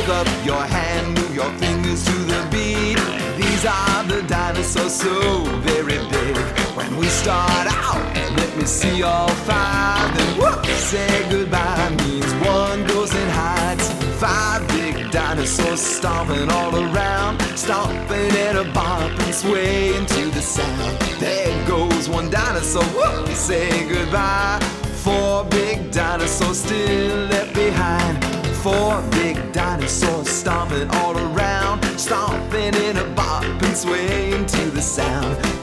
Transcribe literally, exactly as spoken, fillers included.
up your hand, move your fingers to the beat. These are the dinosaurs, so very big. When we start out, let me see all five. Then whoop, say goodbye means one goes and hides. Five big dinosaurs stomping all around, stomping and a bop and swaying to the sound. There goes one dinosaur, whoop, say goodbye. Four big dinosaurs still left behind. Four big dinosaurs stomping all around, stomping in a bop and swaying to the sound.